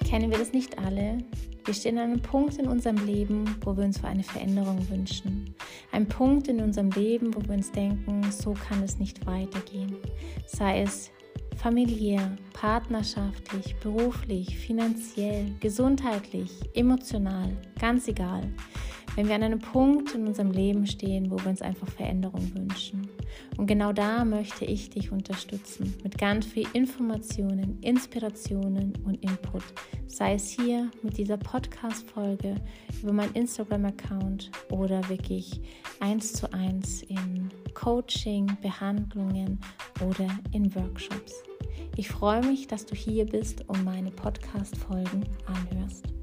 Kennen wir das nicht alle? Wir stehen an einem Punkt in unserem Leben, wo wir uns für eine Veränderung wünschen. Ein Punkt in unserem Leben, wo wir uns denken, so kann es nicht weitergehen. Sei es familiär, partnerschaftlich, beruflich, finanziell, gesundheitlich, emotional, ganz egal. Wenn wir an einem Punkt in unserem Leben stehen, wo wir uns einfach Veränderung wünschen. Und genau da möchte ich dich unterstützen mit ganz viel Informationen, Inspirationen und Input. Sei es hier mit dieser Podcast-Folge über meinen Instagram-Account oder wirklich 1:1 in Coaching, Behandlungen oder in Workshops. Ich freue mich, dass du hier bist und meine Podcast-Folgen anhörst.